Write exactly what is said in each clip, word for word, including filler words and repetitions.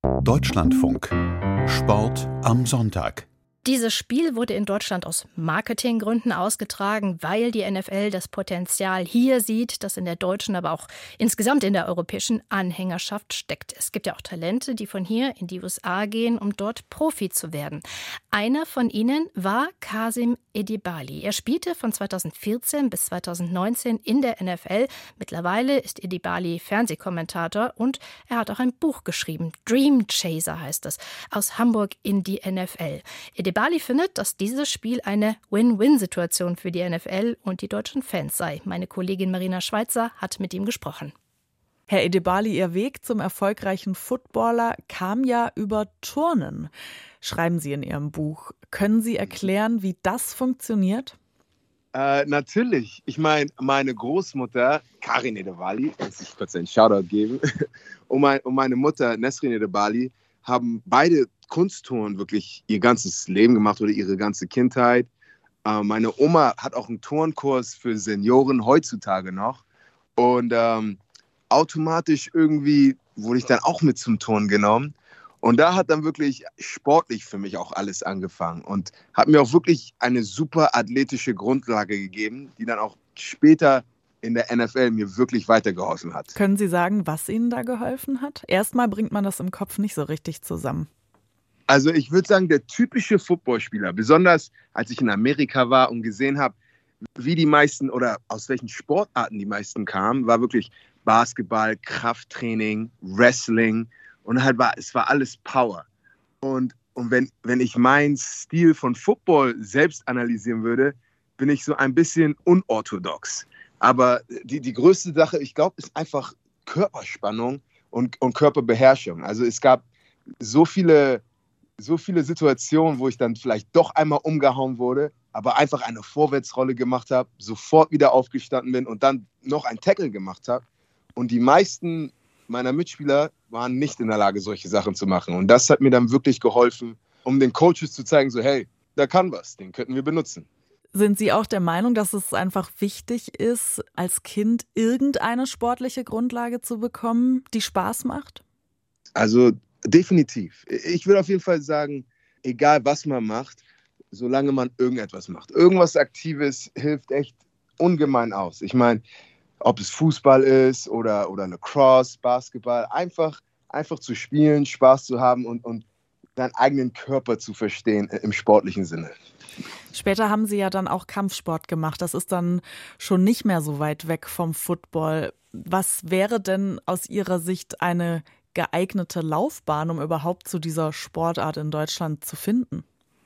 Deutschlandfunk. Sport am Sonntag. Dieses Spiel wurde in Deutschland aus Marketinggründen ausgetragen, weil die N F L das Potenzial hier sieht, das in der deutschen, aber auch insgesamt in der europäischen Anhängerschaft steckt. Es gibt ja auch Talente, die von hier in die U S A gehen, um dort Profi zu werden. Einer von ihnen war Kasim Edebali. Er spielte von zweitausendvierzehn bis zweitausendneunzehn in der N F L. Mittlerweile ist Edebali Fernsehkommentator und er hat auch ein Buch geschrieben. Dream Chaser heißt es, aus Hamburg in die N F L. Edebali findet, dass dieses Spiel eine Win-Win-Situation für die N F L und die deutschen Fans sei. Meine Kollegin Marina Schweitzer hat mit ihm gesprochen. Herr Edebali, Ihr Weg zum erfolgreichen Footballer kam ja über Turnen, schreiben Sie in Ihrem Buch. Können Sie erklären, wie das funktioniert? Äh, natürlich. Ich meine, meine Großmutter, Karin Edebali, muss ich kurz einen Shoutout geben, und, mein, und meine Mutter, Nesrin Edebali, haben beide Kunstturnen wirklich ihr ganzes Leben gemacht oder ihre ganze Kindheit. Äh, meine Oma hat auch einen Turnkurs für Senioren heutzutage noch. Und ähm, automatisch irgendwie wurde ich dann auch mit zum Turnen genommen. Und da hat dann wirklich sportlich für mich auch alles angefangen und hat mir auch wirklich eine super athletische Grundlage gegeben, die dann auch später in der N F L mir wirklich weitergeholfen hat. Können Sie sagen, was Ihnen da geholfen hat? Erstmal bringt man das im Kopf nicht so richtig zusammen. Also ich würde sagen, der typische Footballspieler, besonders als ich in Amerika war und gesehen habe, wie die meisten oder aus welchen Sportarten die meisten kamen, war wirklich Basketball, Krafttraining, Wrestling und halt war, es war alles Power. Und, und wenn, wenn ich meinen Stil von Football selbst analysieren würde, bin ich so ein bisschen unorthodox. Aber die, die größte Sache, ich glaube, ist einfach Körperspannung und, und Körperbeherrschung. Also es gab so viele, so viele Situationen, wo ich dann vielleicht doch einmal umgehauen wurde, aber einfach eine Vorwärtsrolle gemacht habe, sofort wieder aufgestanden bin und dann noch einen Tackle gemacht habe. Und die meisten meiner Mitspieler waren nicht in der Lage, solche Sachen zu machen. Und das hat mir dann wirklich geholfen, um den Coaches zu zeigen, so hey, da kann was, den könnten wir benutzen. Sind Sie auch der Meinung, dass es einfach wichtig ist, als Kind irgendeine sportliche Grundlage zu bekommen, die Spaß macht? Also definitiv. Ich würde auf jeden Fall sagen, egal was man macht, solange man irgendetwas macht. Irgendwas Aktives hilft echt ungemein aus. Ich meine, ob es Fußball ist oder, oder Lacrosse, Basketball, einfach, einfach zu spielen, Spaß zu haben und, und seinen eigenen Körper zu verstehen im sportlichen Sinne. Später haben Sie ja dann auch Kampfsport gemacht. Das ist dann schon nicht mehr so weit weg vom Football. Was wäre denn aus Ihrer Sicht eine geeignete Laufbahn, um überhaupt zu dieser Sportart in Deutschland zu finden?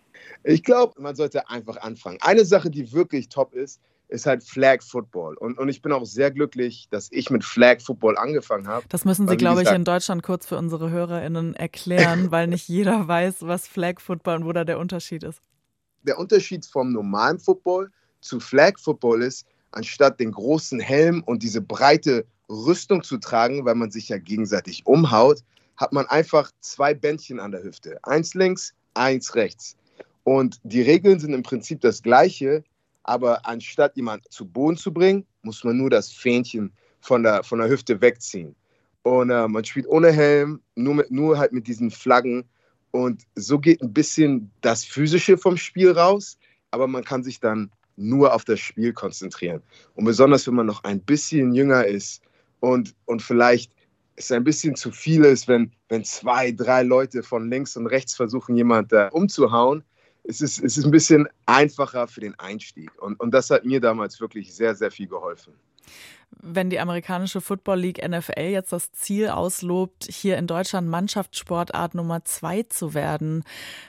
Ich glaube, man sollte einfach anfangen. Eine Sache, die wirklich top ist, ist halt Flag Football. Und, und ich bin auch sehr glücklich, dass ich mit Flag Football angefangen habe. Das müssen Sie, glaube ich, in Deutschland kurz für unsere HörerInnen erklären, weil nicht jeder weiß, was Flag Football und wo da der Unterschied ist. Der Unterschied vom normalen Football zu Flag Football ist, anstatt den großen Helm und diese breite Rüstung zu tragen, weil man sich ja gegenseitig umhaut, hat man einfach zwei Bändchen an der Hüfte. Eins links, eins rechts. Und die Regeln sind im Prinzip das Gleiche, aber anstatt jemanden zu Boden zu bringen, muss man nur das Fähnchen von der, von der Hüfte wegziehen. Und äh, man spielt ohne Helm, nur, mit, nur halt mit diesen Flaggen. Und so geht ein bisschen das Physische vom Spiel raus, aber man kann sich dann nur auf das Spiel konzentrieren. Und besonders, wenn man noch ein bisschen jünger ist und, und vielleicht es ein bisschen zu viel ist, wenn, wenn zwei, drei Leute von links und rechts versuchen, jemanden äh, umzuhauen, es ist, es ist ein bisschen einfacher für den Einstieg. Und, und das hat mir damals wirklich sehr, sehr viel geholfen. Wenn die amerikanische Football League N F L jetzt das Ziel auslobt, hier in Deutschland Mannschaftssportart Nummer zwei zu werden,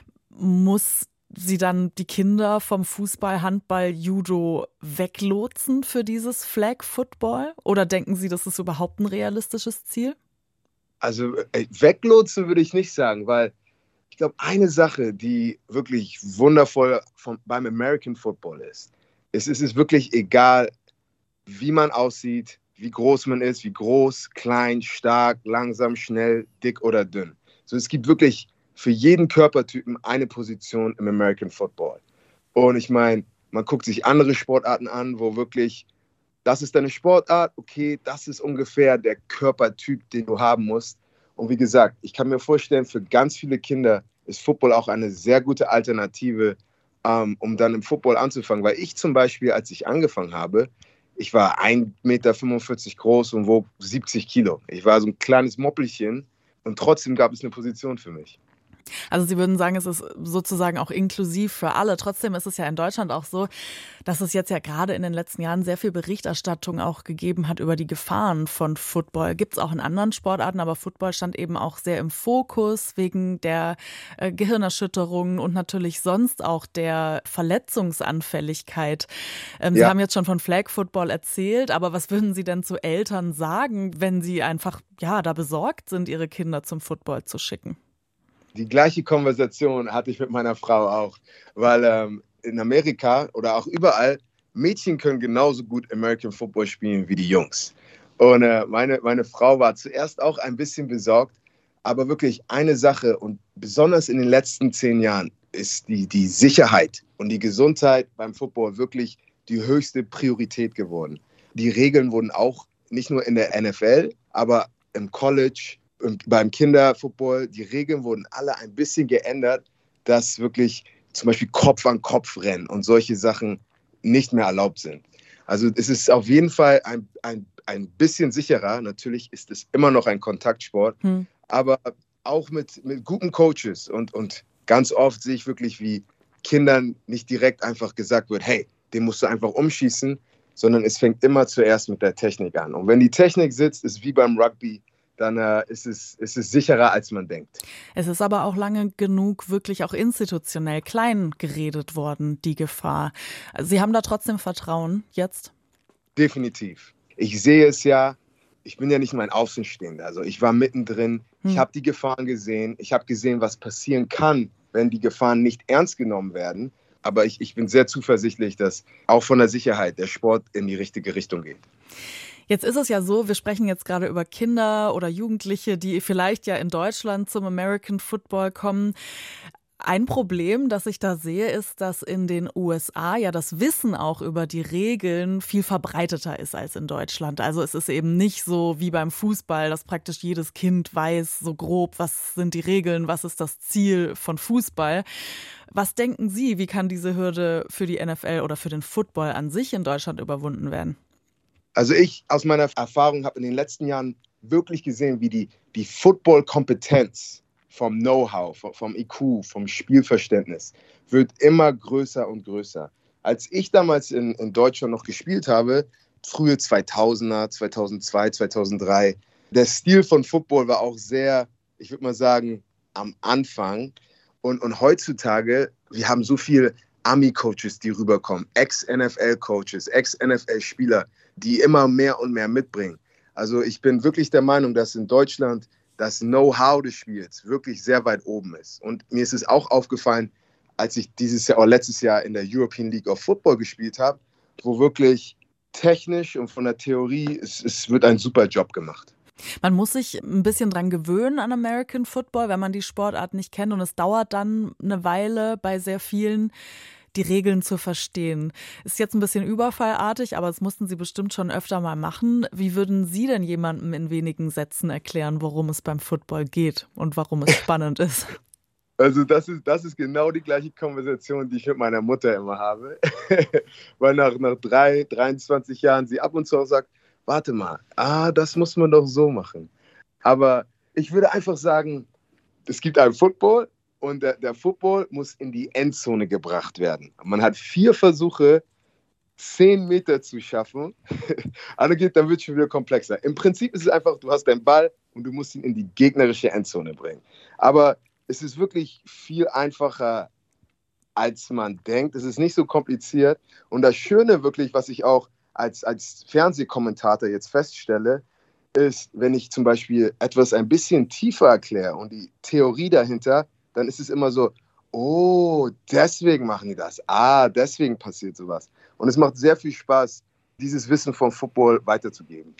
muss sie dann die Kinder vom Fußball, Handball, Judo weglotsen für dieses Flag Football? Oder denken Sie, das ist überhaupt ein realistisches Ziel? Also äh, weglotsen würde ich nicht sagen, weil ich glaube, eine Sache, die wirklich wundervoll vom, beim American Football ist, es ist wirklich egal, wie man aussieht, wie groß man ist, wie groß, klein, stark, langsam, schnell, dick oder dünn. So, es gibt wirklich für jeden Körpertypen eine Position im American Football. Und ich meine, man guckt sich andere Sportarten an, wo wirklich, das ist deine Sportart, okay, das ist ungefähr der Körpertyp, den du haben musst. Und wie gesagt, ich kann mir vorstellen, für ganz viele Kinder ist Football auch eine sehr gute Alternative, ähm, um dann im Football anzufangen. Weil ich zum Beispiel, als ich angefangen habe, ich war ein Meter fünfundvierzig groß und wog siebzig Kilo. Ich war so ein kleines Moppelchen und trotzdem gab es eine Position für mich. Also Sie würden sagen, es ist sozusagen auch inklusiv für alle. Trotzdem ist es ja in Deutschland auch so, dass es jetzt ja gerade in den letzten Jahren sehr viel Berichterstattung auch gegeben hat über die Gefahren von Football. Gibt es auch in anderen Sportarten, aber Football stand eben auch sehr im Fokus wegen der äh, Gehirnerschütterungen und natürlich sonst auch der Verletzungsanfälligkeit. Ähm, Sie Ja. haben jetzt schon von Flag Football erzählt, aber was würden Sie denn zu Eltern sagen, wenn sie einfach ja da besorgt sind, ihre Kinder zum Football zu schicken? Die gleiche Konversation hatte ich mit meiner Frau auch, weil ähm, in Amerika oder auch überall, Mädchen können genauso gut American Football spielen wie die Jungs. Und äh, meine, meine Frau war zuerst auch ein bisschen besorgt, aber wirklich eine Sache und besonders in den letzten zehn Jahren ist die, die Sicherheit und die Gesundheit beim Football wirklich die höchste Priorität geworden. Die Regeln wurden auch nicht nur in der N F L, aber im College, beim Kinderfootball, die Regeln wurden alle ein bisschen geändert, dass wirklich zum Beispiel Kopf an Kopf rennen und solche Sachen nicht mehr erlaubt sind. Also es ist auf jeden Fall ein, ein, ein bisschen sicherer. Natürlich ist es immer noch ein Kontaktsport, hm. aber auch mit, mit guten Coaches und, und ganz oft sehe ich wirklich, wie Kindern nicht direkt einfach gesagt wird, hey, den musst du einfach umschießen, sondern es fängt immer zuerst mit der Technik an. Und wenn die Technik sitzt, ist wie beim Rugby, dann äh, ist, es, ist es sicherer, als man denkt. Es ist aber auch lange genug wirklich auch institutionell klein geredet worden, die Gefahr. Sie haben da trotzdem Vertrauen jetzt? Definitiv. Ich sehe es ja, ich bin ja nicht mein Außenstehender. Also ich war mittendrin, hm. ich habe die Gefahren gesehen, ich habe gesehen, was passieren kann, wenn die Gefahren nicht ernst genommen werden. Aber ich, ich bin sehr zuversichtlich, dass auch von der Sicherheit der Sport in die richtige Richtung geht. Jetzt ist es ja so, wir sprechen jetzt gerade über Kinder oder Jugendliche, die vielleicht ja in Deutschland zum American Football kommen. Ein Problem, das ich da sehe, ist, dass in den U S A ja das Wissen auch über die Regeln viel verbreiteter ist als in Deutschland. Also es ist eben nicht so wie beim Fußball, dass praktisch jedes Kind weiß so grob, was sind die Regeln, was ist das Ziel von Fußball. Was denken Sie, wie kann diese Hürde für die N F L oder für den Football an sich in Deutschland überwunden werden? Also ich aus meiner Erfahrung habe in den letzten Jahren wirklich gesehen, wie die, die Football-Kompetenz vom Know-how, vom I Q, vom Spielverständnis wird immer größer und größer. Als ich damals in, in Deutschland noch gespielt habe, frühe zweitausender, zweitausendzwei, zweitausenddrei, der Stil von Football war auch sehr, ich würde mal sagen, am Anfang. Und, und heutzutage, wir haben so viele Ami-Coaches, die rüberkommen, Ex-N F L-Coaches, Ex-N F L-Spieler, die immer mehr und mehr mitbringen. Also ich bin wirklich der Meinung, dass in Deutschland das Know-how des Spiels wirklich sehr weit oben ist. Und mir ist es auch aufgefallen, als ich dieses Jahr oder letztes Jahr in der European League of Football gespielt habe, wo wirklich technisch und von der Theorie, es, es wird ein super Job gemacht. Man muss sich ein bisschen dran gewöhnen an American Football, wenn man die Sportart nicht kennt. Und es dauert dann eine Weile bei sehr vielen, die Regeln zu verstehen. Ist jetzt ein bisschen überfallartig, aber das mussten Sie bestimmt schon öfter mal machen. Wie würden Sie denn jemandem in wenigen Sätzen erklären, worum es beim Football geht und warum es spannend ist? Also das ist, das ist genau die gleiche Konversation, die ich mit meiner Mutter immer habe. Weil nach, nach drei, dreiundzwanzig Jahren sie ab und zu auch sagt, warte mal, ah, das muss man doch so machen. Aber ich würde einfach sagen, es gibt einen Football und der, der Football muss in die Endzone gebracht werden. Man hat vier Versuche, zehn Meter zu schaffen. Also geht, dann wird es schon wieder komplexer. Im Prinzip ist es einfach, du hast deinen Ball und du musst ihn in die gegnerische Endzone bringen. Aber es ist wirklich viel einfacher, als man denkt. Es ist nicht so kompliziert. Und das Schöne wirklich, was ich auch als, als Fernsehkommentator jetzt feststelle, ist, wenn ich zum Beispiel etwas ein bisschen tiefer erkläre und die Theorie dahinter, dann ist es immer so, oh, deswegen machen die das. Ah, deswegen passiert sowas. Und es macht sehr viel Spaß, dieses Wissen vom Football weiterzugeben.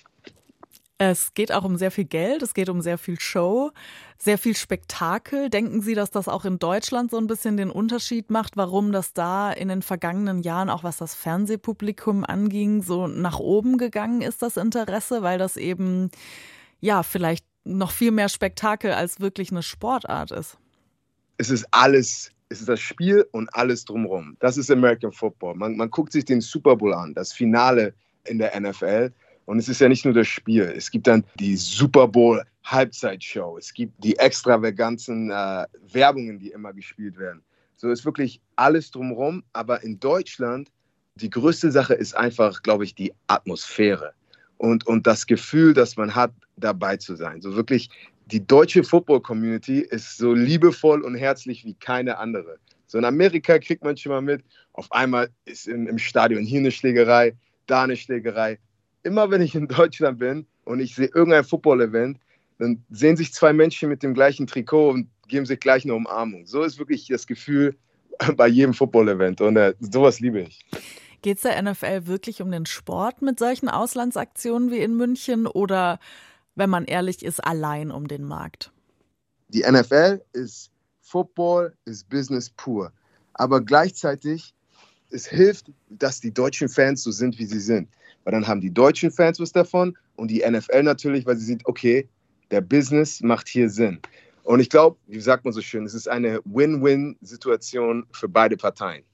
Es geht auch um sehr viel Geld, es geht um sehr viel Show, sehr viel Spektakel. Denken Sie, dass das auch in Deutschland so ein bisschen den Unterschied macht, warum das da in den vergangenen Jahren, auch was das Fernsehpublikum anging, so nach oben gegangen ist, das Interesse, weil das eben, ja, vielleicht noch viel mehr Spektakel als wirklich eine Sportart ist. Es ist alles, es ist das Spiel und alles drumherum. Das ist American Football. Man, man guckt sich den Super Bowl an, das Finale in der N F L. Und es ist ja nicht nur das Spiel. Es gibt dann die Super Bowl Halbzeitshow. Es gibt die extravaganten äh, Werbungen, die immer gespielt werden. So ist wirklich alles drumherum. Aber in Deutschland, die größte Sache ist einfach, glaube ich, die Atmosphäre. Und, und das Gefühl, das man hat, dabei zu sein. So wirklich, die deutsche Football-Community ist so liebevoll und herzlich wie keine andere. So in Amerika kriegt man schon mal mit, auf einmal ist im, im Stadion hier eine Schlägerei, da eine Schlägerei. Immer wenn ich in Deutschland bin und ich sehe irgendein Football-Event, dann sehen sich zwei Menschen mit dem gleichen Trikot und geben sich gleich eine Umarmung. So ist wirklich das Gefühl bei jedem Football-Event und äh, sowas liebe ich. Geht es der N F L wirklich um den Sport mit solchen Auslandsaktionen wie in München oder, wenn man ehrlich ist, allein um den Markt? Die N F L ist Football, ist Business pur. Aber gleichzeitig, es hilft, dass die deutschen Fans so sind, wie sie sind. Weil dann haben die deutschen Fans was davon und die N F L natürlich, weil sie sieht, okay, der Business macht hier Sinn. Und ich glaube, wie sagt man so schön, es ist eine Win-Win-Situation für beide Parteien.